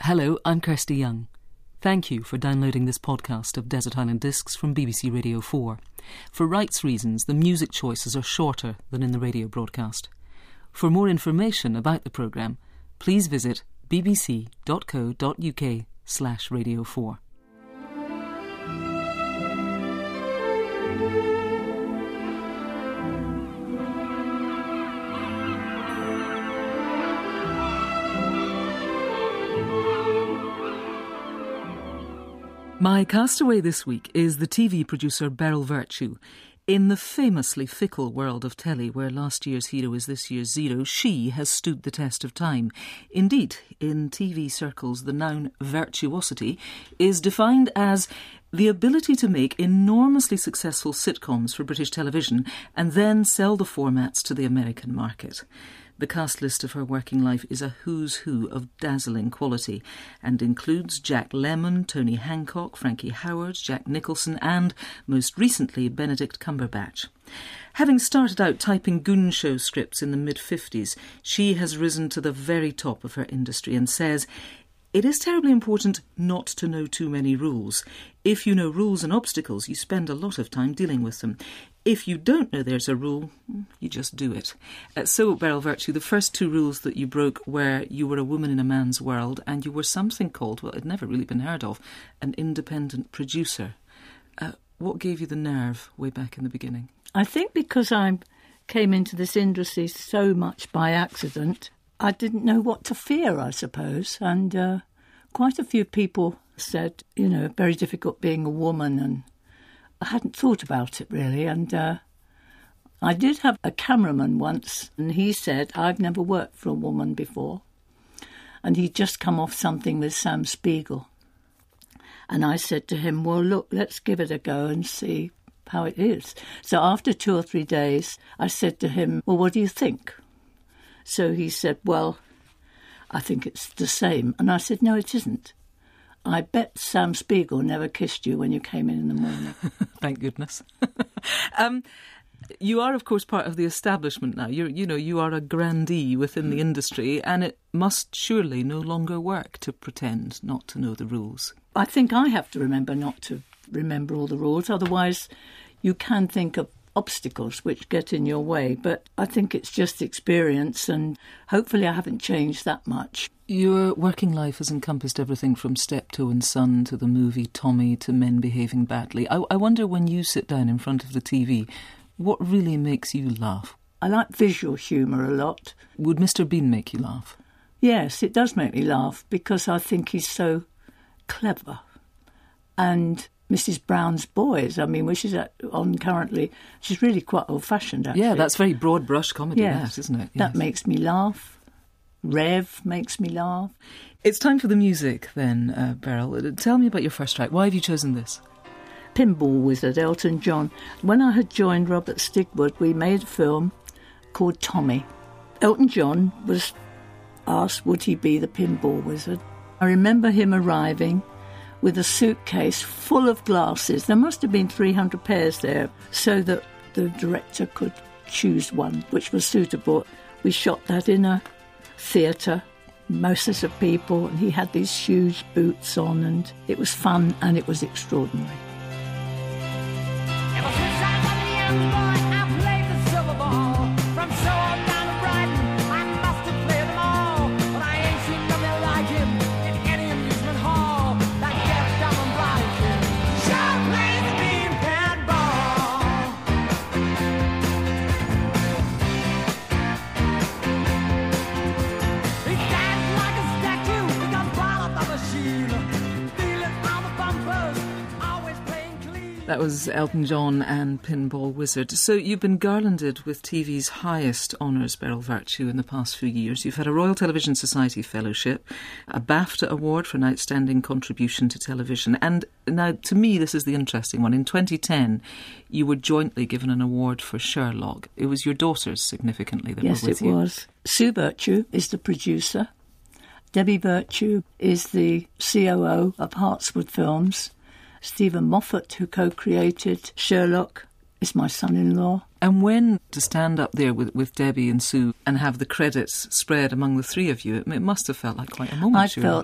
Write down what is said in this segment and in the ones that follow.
Hello, I'm Kirsty Young. Thank you for downloading this podcast of Desert Island Discs from BBC Radio 4. For rights reasons, the music choices are shorter than in the radio broadcast. For more information about the programme, please visit bbc.co.uk/radio4. My castaway this week is the TV producer Beryl Virtue. In the famously fickle world of telly, where last year's hero is this year's zero, she has stood the test of time. Indeed, in TV circles, the noun virtuosity is defined as the ability to make enormously successful sitcoms for British television and then sell the formats to the American market. The cast list of her working life is a who's who of dazzling quality and includes Jack Lemmon, Tony Hancock, Frankie Howerd, Jack Nicholson and, most recently, Benedict Cumberbatch. Having started out typing Goon Show scripts in the mid-50s, she has risen to the very top of her industry and says, "It is terribly important not to know too many rules. If you know rules and obstacles, you spend a lot of time dealing with them. If you don't know there's a rule, you just do it." So, Beryl Virtue, the first two rules that you broke were you were a woman in a man's world and you were something called, well, it had never really been heard of, an independent producer. What gave you the nerve way back in the beginning? I think because I came into this industry so much by accident, I didn't know what to fear, I suppose. And quite a few people said, very difficult being a woman, and I hadn't thought about it really. And I did have a cameraman once, and he said, "I've never worked for a woman before." And he'd just come off something with Sam Spiegel. And I said to him, "Well, look, let's give it a go and see how it is." So after 2 or 3 days, I said to him, "Well, what do you think?" So he said, "Well, I think it's the same." And I said, "No, it isn't. I bet Sam Spiegel never kissed you when you came in the morning." Thank goodness. You are, of course, part of the establishment now. You are a grandee within the industry, and it must surely no longer work to pretend not to know the rules. I think I have to remember not to remember all the rules. Otherwise, you can think of obstacles which get in your way. But I think it's just experience, and hopefully I haven't changed that much. Your working life has encompassed everything from Steptoe and Son to the movie Tommy to Men Behaving Badly. I wonder, when you sit down in front of the TV, what really makes you laugh? I like visual humour a lot. Would Mr. Bean make you laugh? Yes, it does make me laugh because I think he's so clever. And Mrs. Brown's Boys, which is on currently, she's really quite old-fashioned, actually. Yeah, that's very broad-brush comedy, yes, isn't it? Yes. That makes me laugh. Rev makes me laugh. It's time for the music then, Beryl. Tell me about your first track. Why have you chosen this? Pinball Wizard, Elton John. When I had joined Robert Stigwood, we made a film called Tommy. Elton John was asked would he be the Pinball Wizard. I remember him arriving with a suitcase full of glasses. There must have been 300 pairs there, so that the director could choose one which was suitable. We shot that in a theatre, masses of people, and he had these huge boots on, and it was fun and it was extraordinary. Ever since I was a young boy, I played the silver ball. From Soho down to Brighton, I must have played them all. But I ain't seen nothing like him in any amusement hall. That deaf, dumb and blind kid sure plays the beanpad ball. He stands like a statue, he got ball up the machine. Feeling all the bumpers, always playing clean. That was Elton John and Pinball Wizard. So you've been garlanded with TV's highest honours, Beryl Virtue, in the past few years. You've had a Royal Television Society Fellowship, a BAFTA Award for an outstanding contribution to television. And now, to me, this is the interesting one. In 2010, you were jointly given an award for Sherlock. It was your daughters, significantly, that were with you. Yes, it was. Sue Virtue is the producer. Debbie Virtue is the COO of Hartswood Films. Stephen Moffat, who co-created Sherlock, is my son-in-law. And when to stand up there with Debbie and Sue and have the credits spread among the three of you, it must have felt like quite a moment. I felt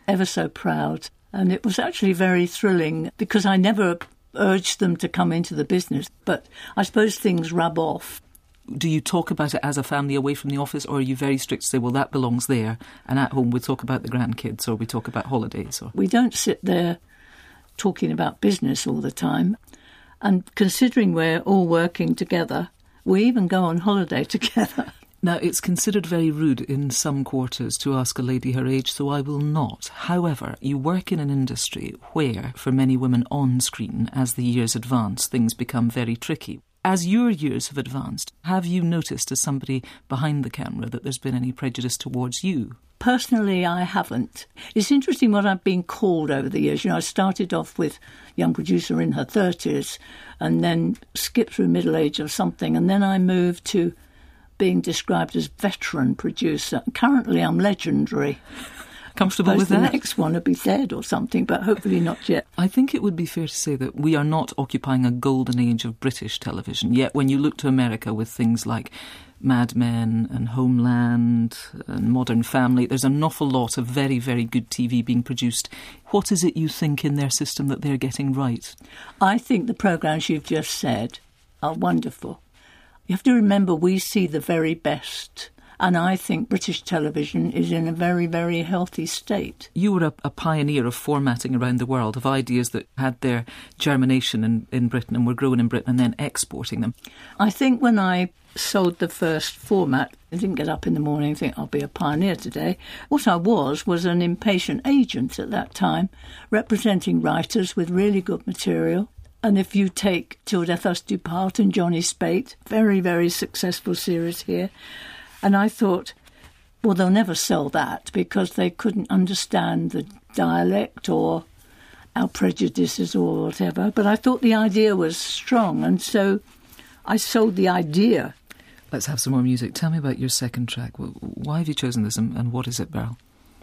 ever so proud. And it was actually very thrilling because I never urged them to come into the business, but I suppose things rub off. Do you talk about it as a family away from the office, or are you very strict to say, well, that belongs there, and at home we talk about the grandkids or we talk about holidays? Or... We don't sit there talking about business all the time. And considering we're all working together, we even go on holiday together. Now, it's considered very rude in some quarters to ask a lady her age, so I will not. However, you work in an industry where, for many women on screen, as the years advance, things become very tricky. As your years have advanced, have you noticed, as somebody behind the camera, that there's been any prejudice towards you? Personally, I haven't. It's interesting what I've been called over the years. You know, I started off with young producer in her 30s and then skipped through middle age or something, and then I moved to being described as veteran producer. Currently, I'm legendary. Comfortable with that? The next one will be dead or something, but hopefully not yet. I think it would be fair to say that we are not occupying a golden age of British television. Yet when you look to America with things like Mad Men and Homeland and Modern Family, there's an awful lot of very, very good TV being produced. What is it you think in their system that they're getting right? I think the programmes you've just said are wonderful. You have to remember we see the very best. And I think British television is in a very, very healthy state. You were a pioneer of formatting around the world, of ideas that had their germination in Britain and were grown in Britain and then exporting them. I think when I sold the first format, I didn't get up in the morning and think I'll be a pioneer today. What I was an impatient agent at that time, representing writers with really good material. And if you take Till Death Us Do Part and Johnny Spate, very, very successful series here. And I thought, well, they'll never sell that because they couldn't understand the dialect or our prejudices or whatever. But I thought the idea was strong, and so I sold the idea. Let's have some more music. Tell me about your second track. Why have you chosen this, and what is it, Beryl?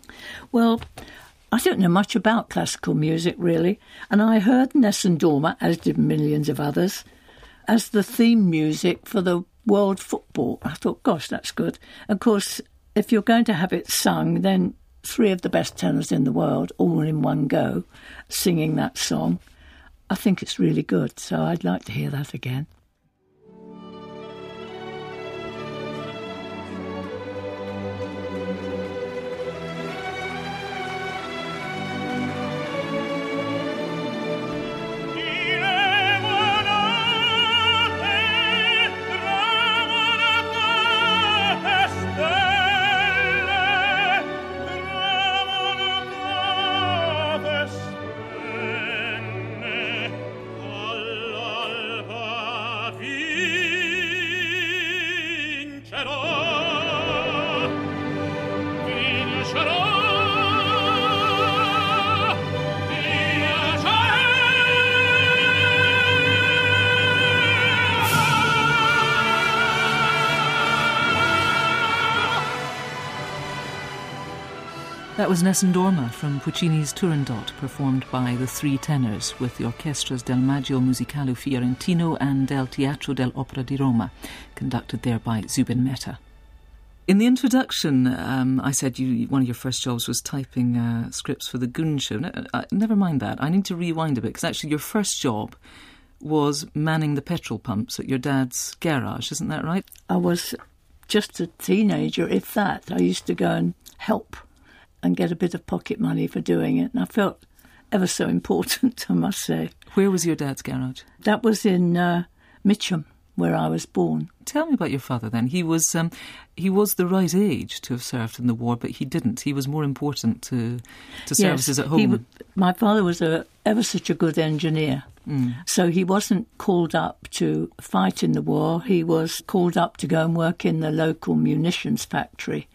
Well, I don't know much about classical music, really. And I heard Nessun Dorma, as did millions of others, as the theme music for the World Football. I thought, gosh, that's good. Of course, if you're going to have it sung, then three of the best tenors in the world, all in one go, singing that song. I think it's really good, so I'd like to hear that again. That was Nessun Dorma from Puccini's Turandot, performed by the three tenors with the orchestras del Maggio Musicale Fiorentino and del Teatro dell'Opera di Roma, conducted there by Zubin Mehta. In the introduction, I said one of your first jobs was typing scripts for the Goon Show. Never mind that. I need to rewind a bit, because actually your first job was manning the petrol pumps at your dad's garage, isn't that right? I was just a teenager, if that. I used to go and help and get a bit of pocket money for doing it. And I felt ever so important, I must say. Where was your dad's garage? That was in Mitcham, where I was born. Tell me about your father then. He was the right age to have served in the war, but he didn't. He was more important to services at home. My father was ever such a good engineer. So he wasn't called up to fight in the war. He was called up to go and work in the local munitions factory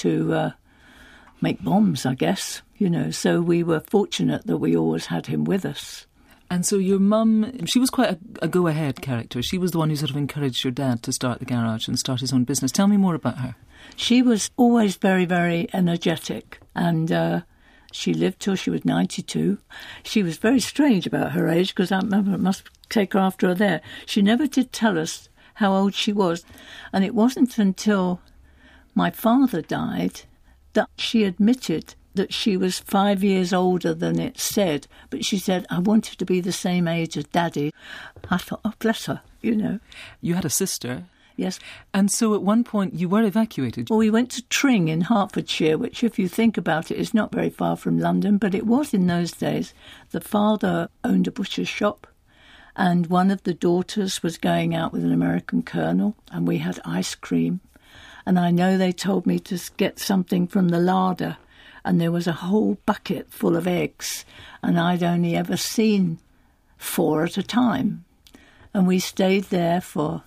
to make bombs, I guess, so we were fortunate that we always had him with us. And so your mum, she was quite a go-ahead character. She was the one who sort of encouraged your dad to start the garage and start his own business. Tell me more about her. She was always very, very energetic, and she lived till she was 92. She was very strange about her age, because I must take her after her there. She never did tell us how old she was, and it wasn't until my father died that she admitted that she was 5 years older than it said, but she said, I wanted to be the same age as Daddy. I thought, oh, bless her, you know. You had a sister. Yes. And so at one point you were evacuated. Well, we went to Tring in Hertfordshire, which, if you think about it, is not very far from London, but it was in those days. The father owned a butcher's shop, and one of the daughters was going out with an American colonel, and we had ice cream. And I know they told me to get something from the larder, and there was a whole bucket full of eggs, and I'd only ever seen 4 at a time. And we stayed there for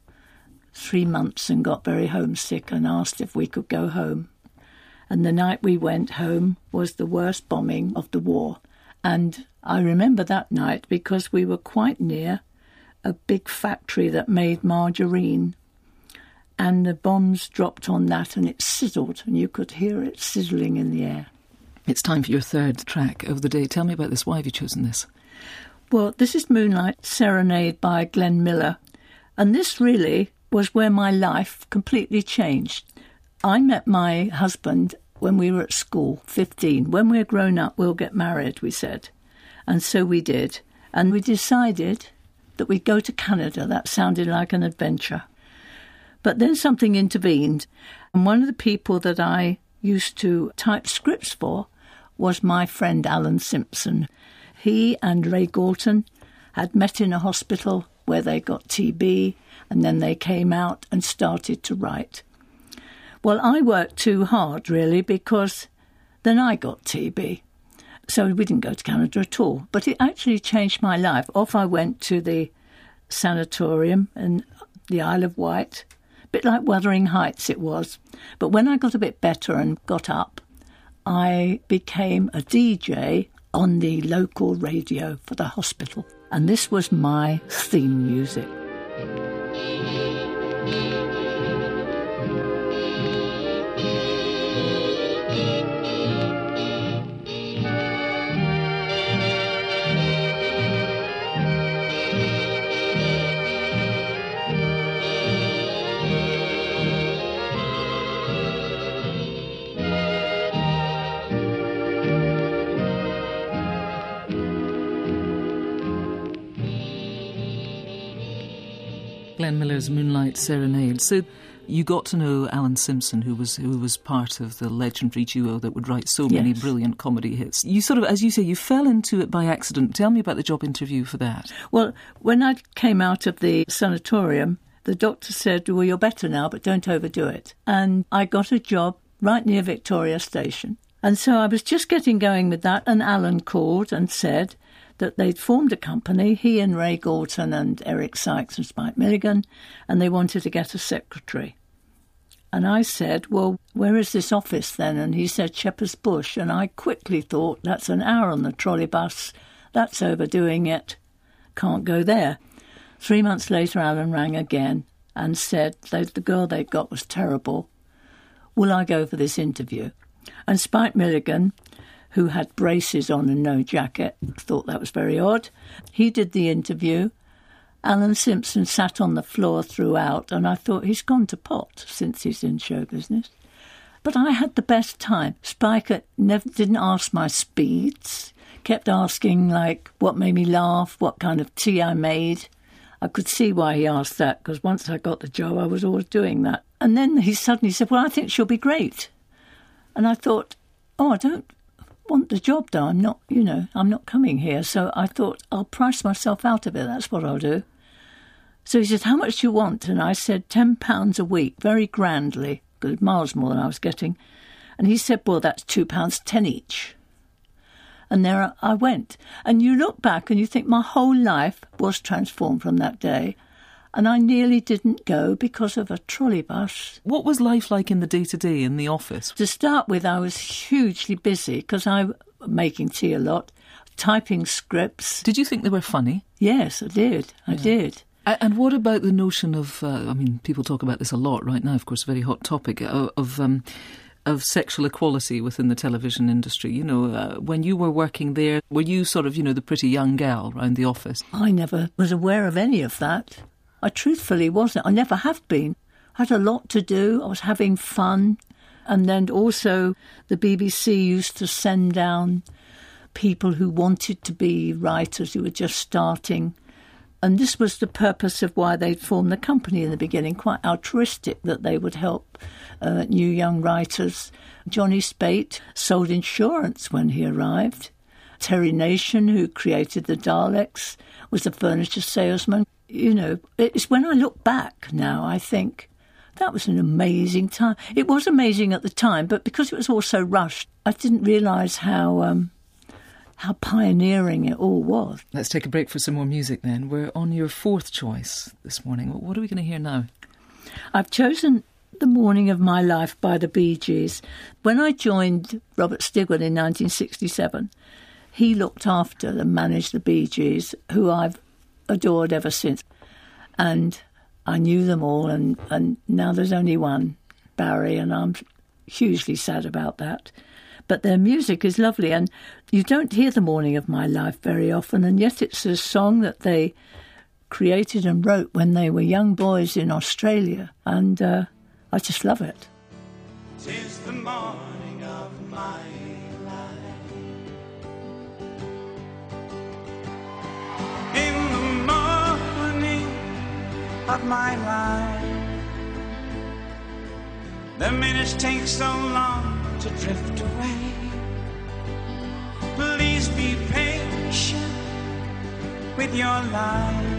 3 months and got very homesick and asked if we could go home. And the night we went home was the worst bombing of the war. And I remember that night because we were quite near a big factory that made margarine. And the bombs dropped on that and it sizzled, and you could hear it sizzling in the air. It's time for your third track of the day. Tell me about this. Why have you chosen this? Well, this is Moonlight Serenade by Glenn Miller. And this really was where my life completely changed. I met my husband when we were at school, 15. When we're grown up, we'll get married, we said. And so we did. And we decided that we'd go to Canada. That sounded like an adventure. But then something intervened. And one of the people that I used to type scripts for was my friend Alan Simpson. He and Ray Galton had met in a hospital where they got TB, and then they came out and started to write. Well, I worked too hard, really, because then I got TB. So we didn't go to Canada at all. But it actually changed my life. Off I went to the sanatorium in the Isle of Wight. A bit like Wuthering Heights it was. But when I got a bit better and got up, I became a DJ on the local radio for the hospital. And this was my theme music. Glenn Miller's Moonlight Serenade. So you got to know Alan Simpson, who was part of the legendary duo that would write so many brilliant comedy hits. You sort of, as you say, you fell into it by accident. Tell me about the job interview for that. Well, when I came out of the sanatorium, the doctor said, well, you're better now, but don't overdo it. And I got a job right near Victoria Station. And so I was just getting going with that, and Alan called and said that they'd formed a company, he and Ray Galton and Eric Sykes and Spike Milligan, and they wanted to get a secretary. And I said, well, where is this office then? And he said, Shepherd's Bush. And I quickly thought, that's an hour on the trolley bus. That's overdoing it. Can't go there. 3 months later, Alan rang again and said the girl they'd got was terrible. Will I go for this interview? And Spike Milligan, who had braces on and no jacket, thought that was very odd. He did the interview. Alan Simpson sat on the floor throughout, and I thought, he's gone to pot since he's in show business. But I had the best time. Spike didn't ask my speeds, kept asking, like, what made me laugh, what kind of tea I made. I could see why he asked that, because once I got the job, I was always doing that. And then he suddenly said, well, I think she'll be great. And I thought, oh, I don't want the job, though. I'm not coming here. So I thought, I'll price myself out of it. That's what I'll do. So he said, how much do you want? And I said, £10 a week, very grandly, because miles more than I was getting. And he said, well, that's £2.10 each. And there I went. And you look back and you think my whole life was transformed from that day. And I nearly didn't go because of a trolley bus. What was life like in the day-to-day in the office? To start with, I was hugely busy because I was making tea a lot, typing scripts. Did you think they were funny? Yes, I did. I did. And what about the notion of, people talk about this a lot right now, of course, a very hot topic, of sexual equality within the television industry. You know, when you were working there, were you sort of, the pretty young gal around the office? I never was aware of any of that. I truthfully wasn't. I never have been. I had a lot to do. I was having fun. And then also the BBC used to send down people who wanted to be writers who were just starting. And this was the purpose of why they'd formed the company in the beginning, quite altruistic, that they would help new young writers. Johnny Speight sold insurance when he arrived. Terry Nation, who created the Daleks, was a furniture salesman. You know, it's when I look back now, I think that was an amazing time. It was amazing at the time, but because it was all so rushed, I didn't realise how pioneering it all was. Let's take a break for some more music then. We're on your fourth choice this morning. What are we going to hear now? I've chosen The Morning of My Life by the Bee Gees. When I joined Robert Stigwood in 1967, he looked after and managed the Bee Gees, who I've adored ever since. And I knew them all, and now there's only one, Barry, and I'm hugely sad about that. But their music is lovely, and you don't hear The Morning of My Life very often, and yet it's a song that they created and wrote when they were young boys in Australia, and I just love it. 'Tis the morning of my life. In the morning of my life, the minutes take so long to drift away. Please be patient with your life.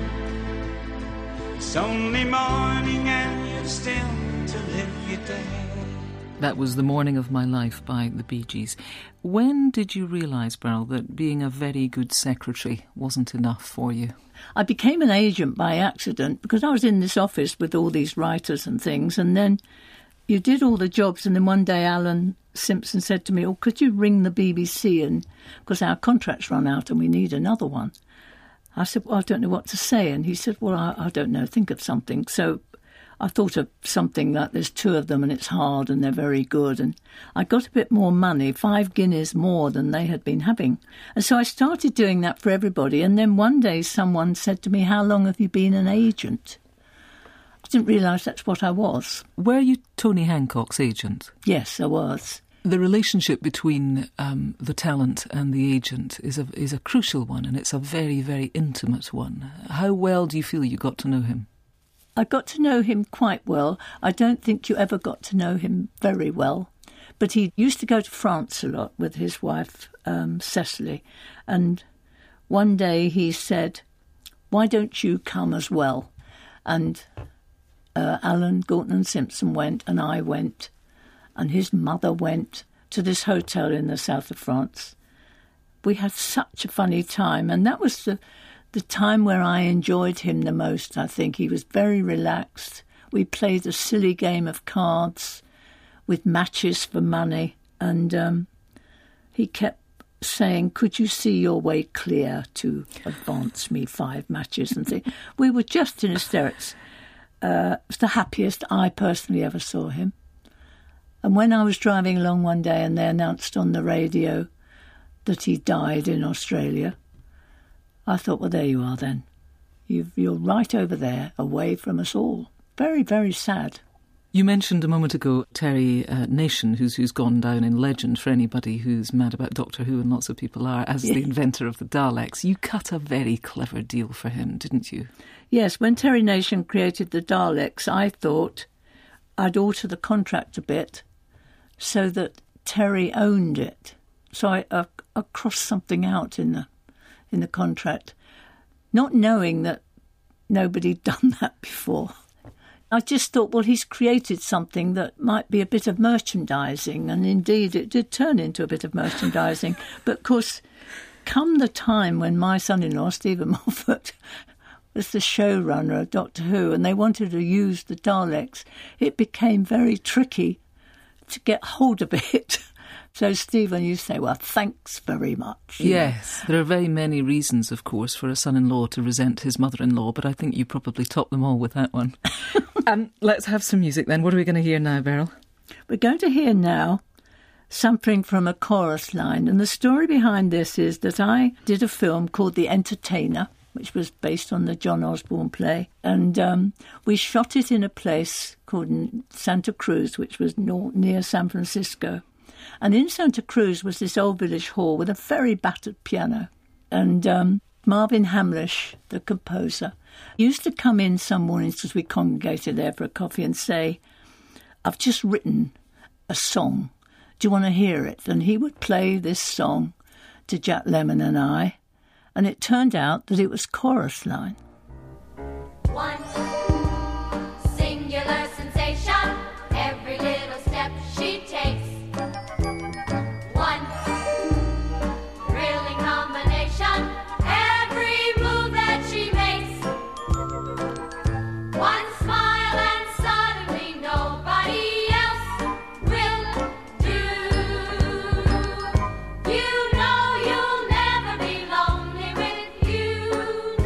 It's only morning and you're still to live your day. That was The Morning of My Life by the Bee Gees. When did you realise, Beryl, that being a very good secretary wasn't enough for you? I became an agent by accident because I was in this office with all these writers and things, and then you did all the jobs, and then one day Alan Simpson said to me, "Oh, could you ring the BBC, and because our contract's run out and we need another one?" I said, "Well, I don't know what to say." And he said, "Well, I don't know, think of something." So I thought of something that there's two of them and it's hard and they're very good. And I got a bit more money, 5 guineas more than they had been having. And so I started doing that for everybody. And then one day someone said to me, "How long have you been an agent?" I didn't realise that's what I was. Were you Tony Hancock's agent? Yes, I was. The relationship between the talent and the agent is a crucial one, and it's a very, very intimate one. How well do you feel you got to know him? I got to know him quite well. I don't think you ever got to know him very well. But he used to go to France a lot with his wife, Cecily. And one day he said, "Why don't you come as well?" And Alan Gorton Simpson went, and I went, and his mother went to this hotel in the south of France. We had such a funny time, and that was the time where I enjoyed him the most, I think. He was very relaxed. We played a silly game of cards with matches for money, and he kept saying, "Could you see your way clear to advance me 5 matches?" and things. We were just in hysterics. It was the happiest I personally ever saw him. And when I was driving along one day and they announced on the radio that he died in Australia, I thought, well, there you are then. You're right over there, away from us all. Very, very sad. You mentioned a moment ago Terry Nation, who's gone down in legend for anybody who's mad about Doctor Who, and lots of people are, as the inventor of the Daleks. You cut a very clever deal for him, didn't you? Yes, when Terry Nation created the Daleks, I thought I'd alter the contract a bit so that Terry owned it. So I crossed something out in the contract, not knowing that nobody'd done that before. I just thought, well, he's created something that might be a bit of merchandising, and indeed it did turn into a bit of merchandising. But of course, come the time when my son-in-law, Stephen Moffat, was the showrunner of Doctor Who, and they wanted to use the Daleks, it became very tricky to get hold of it. So, Stephen, you say, well, thanks very much. Yes, there are very many reasons, of course, for a son-in-law to resent his mother-in-law, but I think you probably topped them all with that one. Let's have some music then. What are we going to hear now, Beryl? We're going to hear now something from a chorus line, and the story behind this is that I did a film called The Entertainer, which was based on the John Osborne play. And we shot it in a place called Santa Cruz, which was near San Francisco. And in Santa Cruz was this old village hall with a very battered piano. And Marvin Hamlish, the composer, used to come in some mornings as we congregated there for a coffee and say, "I've just written a song. Do you want to hear it?" And he would play this song to Jack Lemmon and I, and it turned out that it was Chorus Line. One singular sensation, every little step she takes. One thrilling combination, every move that she makes. One smile and suddenly nobody else will do. You know you'll never be lonely with you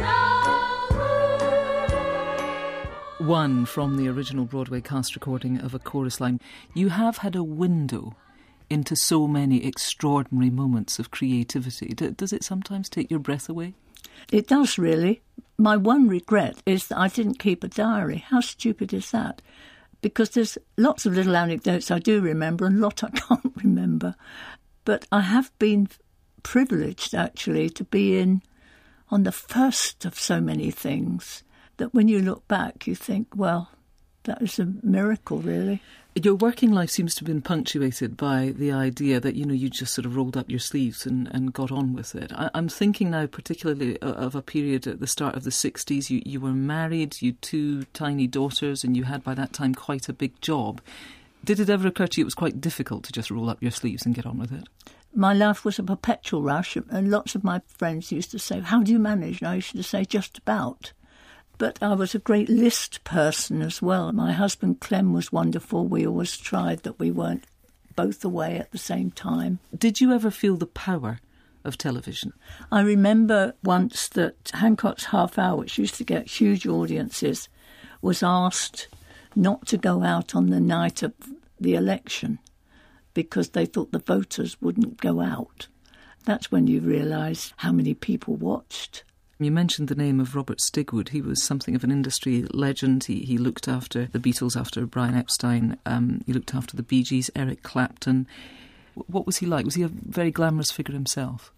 know. One from the original Broadway cast recording of A Chorus Line. You have had a window into so many extraordinary moments of creativity. Does it sometimes take your breath away? It does, really. My one regret is that I didn't keep a diary. How stupid is that? Because there's lots of little anecdotes I do remember and a lot I can't remember. But I have been privileged, actually, to be on the first of so many things that when you look back, you think, well, that is a miracle, really. Your working life seems to have been punctuated by the idea that, you just sort of rolled up your sleeves and got on with it. I'm thinking now particularly of a period at the start of the 60s. You were married, you had 2 tiny daughters, and you had by that time quite a big job. Did it ever occur to you it was quite difficult to just roll up your sleeves and get on with it? My life was a perpetual rush, and lots of my friends used to say, "How do you manage?" And I used to say, "Just about." But I was a great list person as well. My husband Clem was wonderful. We always tried that we weren't both away at the same time. Did you ever feel the power of television? I remember once that Hancock's Half Hour, which used to get huge audiences, was asked not to go out on the night of the election because they thought the voters wouldn't go out. That's when you realise how many people watched. You mentioned the name of Robert Stigwood. He was something of an industry legend. He looked after the Beatles after Brian Epstein. He looked after the Bee Gees, Eric Clapton. What was he like? Was he a very glamorous figure himself?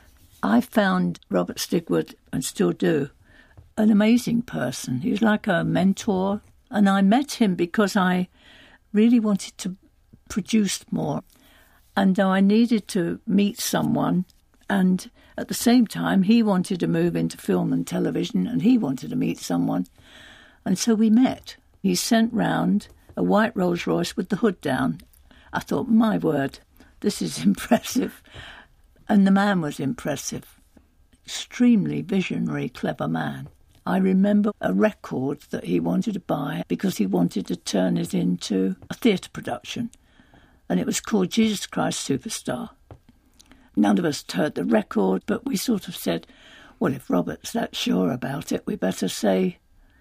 I found Robert Stigwood, and still do, an amazing person. He was like a mentor. And I met him because I really wanted to produce more. And I needed to meet someone. And at the same time, he wanted to move into film and television, and he wanted to meet someone. And so we met. He sent round a white Rolls Royce with the hood down. I thought, my word, this is impressive. And the man was impressive. Extremely visionary, clever man. I remember a record that he wanted to buy because he wanted to turn it into a theatre production. And it was called Jesus Christ Superstar. None of us heard the record, but we sort of said, well, if Robert's that sure about it, we better say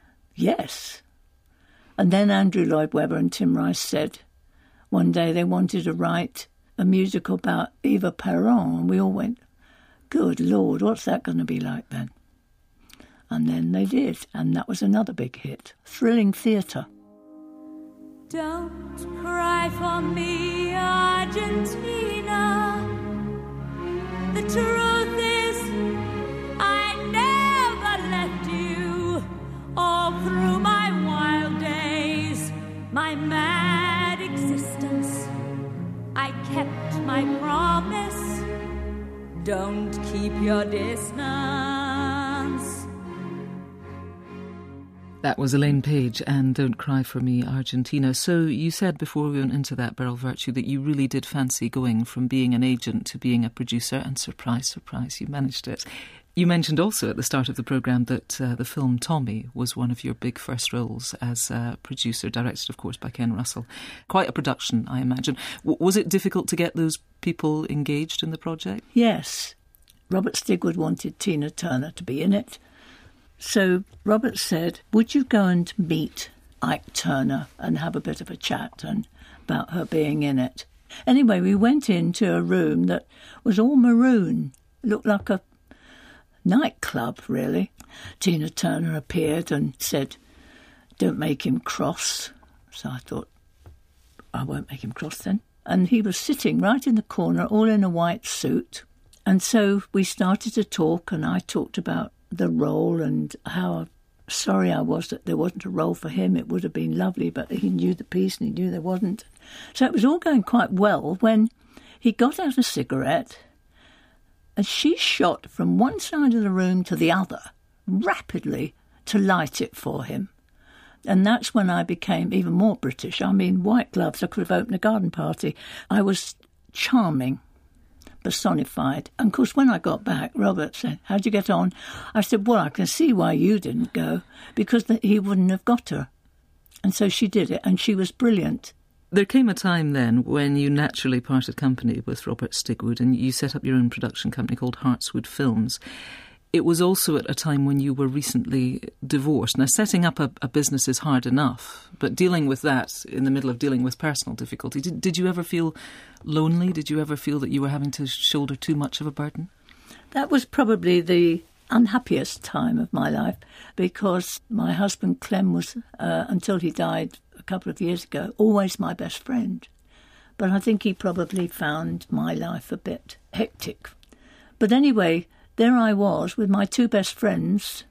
yes. And then Andrew Lloyd Webber and Tim Rice said one day they wanted to write a musical about Eva Peron, and we all went, good Lord, what's that going to be like then? And then they did, and that was another big hit. Thrilling theatre. Don't cry for me, Argentina. The truth is, I never left you. All through my wild days, my mad existence, I kept my promise. Don't keep your distance. That was Elaine Page and Don't Cry For Me, Argentina. So you said before we went into that, Beryl Virtue, that you really did fancy going from being an agent to being a producer, and surprise, surprise, you managed it. You mentioned also at the start of the programme that the film Tommy was one of your big first roles as a producer, directed, of course, by Ken Russell. Quite a production, I imagine. Was it difficult to get those people engaged in the project? Yes. Robert Stigwood wanted Tina Turner to be in it. So Robert said, would you go and meet Ike Turner and have a bit of a chat and about her being in it? Anyway, we went into a room that was all maroon. It looked like a nightclub, really. Tina Turner appeared and said, "Don't make him cross." So I thought, I won't make him cross then. And he was sitting right in the corner, all in a white suit. And so we started to talk, and I talked about the role and how sorry I was that there wasn't a role for him. It would have been lovely, but he knew the piece and he knew there wasn't. So it was all going quite well when he got out a cigarette and she shot from one side of the room to the other rapidly to light it for him. And that's when I became even more British. I mean, white gloves, I could have opened a garden party. I was charming, personified. And of course, when I got back, Robert said, "How'd you get on?" I said, "Well, I can see why you didn't go, because he wouldn't have got her." And so she did it, and she was brilliant. There came a time then when you naturally parted company with Robert Stigwood and you set up your own production company called Heartswood Films. It was also at a time when you were recently divorced. Now, setting up a business is hard enough, but dealing with that in the middle of dealing with personal difficulty, did you ever feel lonely? Did you ever feel that you were having to shoulder too much of a burden? That was probably the unhappiest time of my life, because my husband Clem was, until he died a couple of years ago, always my best friend. But I think he probably found my life a bit hectic. But anyway, there I was with my two best friends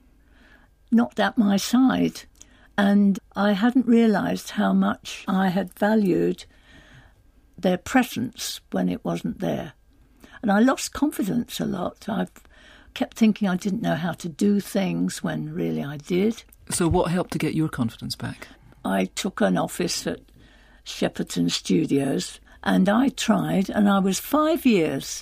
not at my side, and I hadn't realised how much I had valued their presence when it wasn't there. And I lost confidence a lot. I kept thinking I didn't know how to do things when really I did. So what helped to get your confidence back? I took an office at Shepperton Studios and I tried, and I was 5 years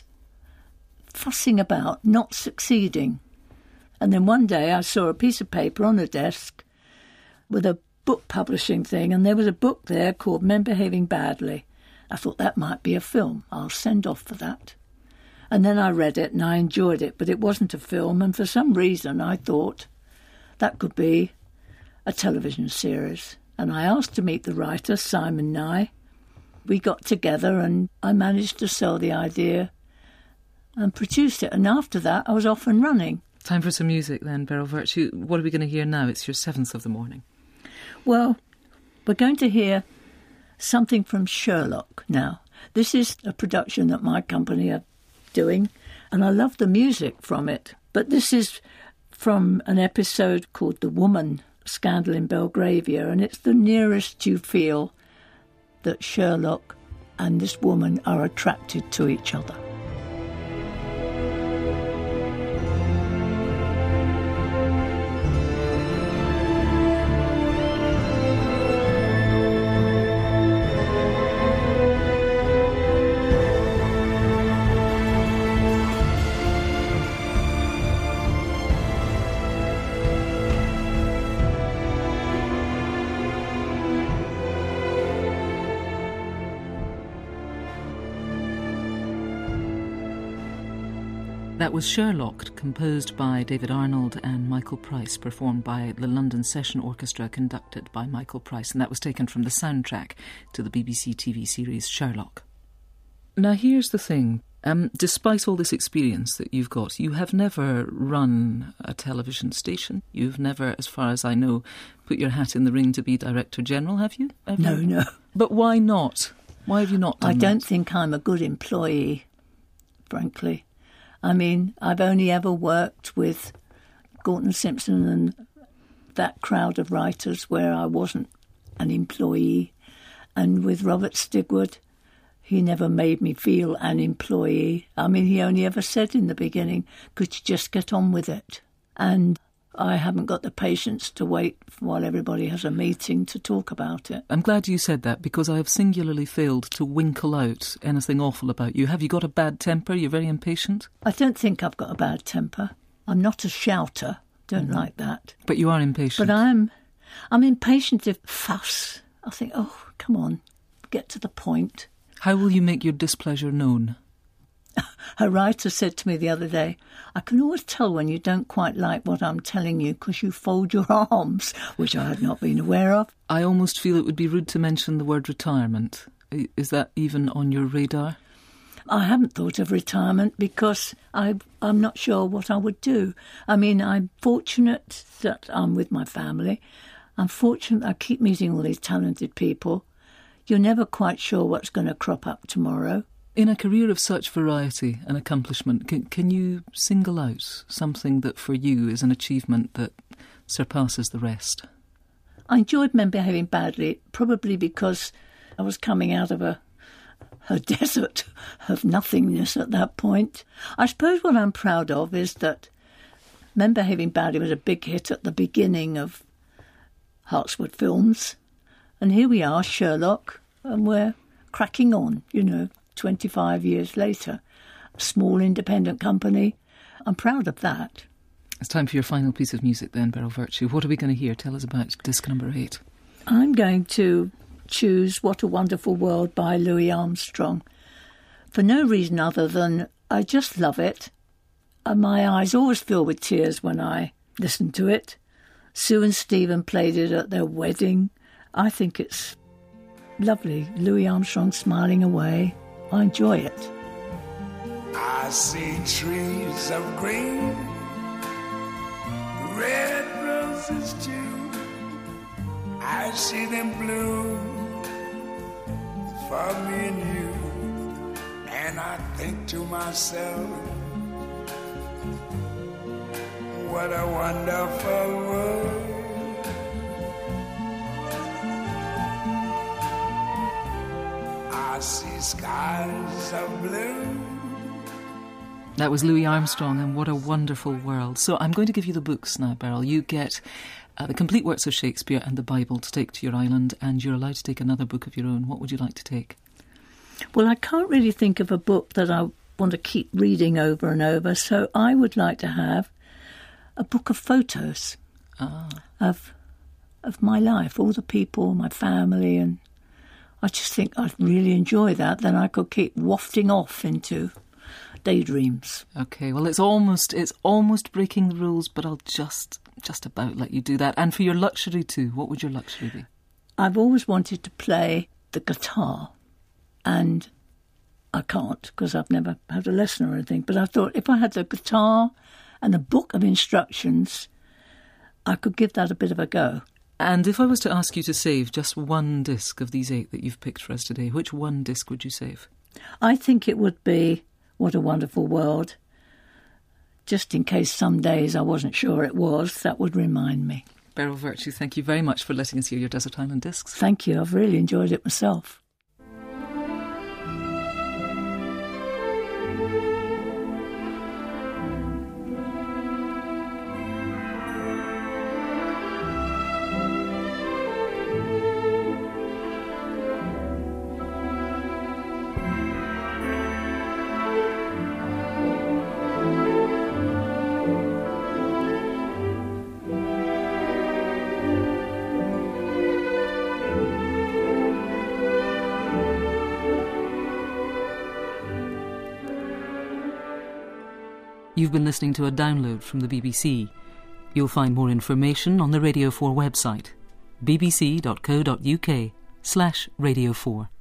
fussing about, not succeeding. And then one day I saw a piece of paper on a desk with a book publishing thing, and there was a book there called Men Behaving Badly. I thought that might be a film. I'll send off for that. And then I read it and I enjoyed it, but it wasn't a film, and for some reason I thought that could be a television series. And I asked to meet the writer, Simon Nye. We got together and I managed to sell the idea and produced it. And after that, I was off and running. Time for some music then, Beryl Virtue. What are we going to hear now? It's your 7th of the morning. Well, we're going to hear something from Sherlock now. This is a production that my company are doing, and I love the music from it. But this is from an episode called The Woman Scandal in Belgravia, and it's the nearest you feel that Sherlock and this woman are attracted to each other. That was Sherlock, composed by David Arnold and Michael Price, performed by the London Session Orchestra, conducted by Michael Price, and that was taken from the soundtrack to the BBC TV series Sherlock. Now here's the thing, despite all this experience that you've got, you have never run a television station. You've never, as far as I know, put your hat in the ring to be Director General, have you? No. But why not? Why have you not done that? I don't think I'm a good employee, frankly. I mean, I've only ever worked with Gorton Simpson and that crowd of writers where I wasn't an employee. And with Robert Stigwood, he never made me feel an employee. I mean, he only ever said in the beginning, could you just get on with it? And I haven't got the patience to wait while everybody has a meeting to talk about it. I'm glad you said that, because I have singularly failed to winkle out anything awful about you. Have you got a bad temper? You're very impatient? I don't think I've got a bad temper. I'm not a shouter. Don't like that. But you are impatient. But I'm impatient if fuss. I think, oh, come on, get to the point. How will you make your displeasure known? A writer said to me the other day, I can always tell when you don't quite like what I'm telling you because you fold your arms, which I had not been aware of. I almost feel it would be rude to mention the word retirement. Is that even on your radar? I haven't thought of retirement because I'm not sure what I would do. I mean, I'm fortunate that I'm with my family. I'm fortunate I keep meeting all these talented people. You're never quite sure what's going to crop up tomorrow. In a career of such variety and accomplishment, can you single out something that for you is an achievement that surpasses the rest? I enjoyed Men Behaving Badly, probably because I was coming out of a desert of nothingness at that point. I suppose what I'm proud of is that Men Behaving Badly was a big hit at the beginning of Hartswood Films. And here we are, Sherlock, and we're cracking on, 25 years later. A small independent company. I'm proud of that. It's time for your final piece of music then, Beryl Virtue. What are we going to hear? Tell us about disc number 8. I'm going to choose What a Wonderful World by Louis Armstrong. For no reason other than I just love it. And my eyes always fill with tears when I listen to it. Sue and Stephen played it at their wedding. I think it's lovely. Louis Armstrong smiling away. I enjoy it. I see trees of green, red roses too. I see them bloom for me and you. And I think to myself, what a wonderful world. I see skies of blue. That was Louis Armstrong and What a Wonderful World. So I'm going to give you the books now, Beryl. You get the complete works of Shakespeare and the Bible to take to your island, and you're allowed to take another book of your own. What would you like to take? Well, I can't really think of a book that I want to keep reading over and over, so I would like to have a book of photos of my life, all the people, my family, and I just think I'd really enjoy that. Then I could keep wafting off into daydreams. OK, well, it's almost breaking the rules, but I'll just about let you do that. And for your luxury too, what would your luxury be? I've always wanted to play the guitar, and I can't because I've never had a lesson or anything. But I thought if I had the guitar and a book of instructions, I could give that a bit of a go. And if I was to ask you to save just one disc of these 8 that you've picked for us today, which one disc would you save? I think it would be What a Wonderful World. Just in case some days I wasn't sure it was, that would remind me. Beryl Virtue, thank you very much for letting us hear your Desert Island Discs. Thank you, I've really enjoyed it myself. You've been listening to a download from the BBC. You'll find more information on the Radio 4 website, bbc.co.uk/Radio 4.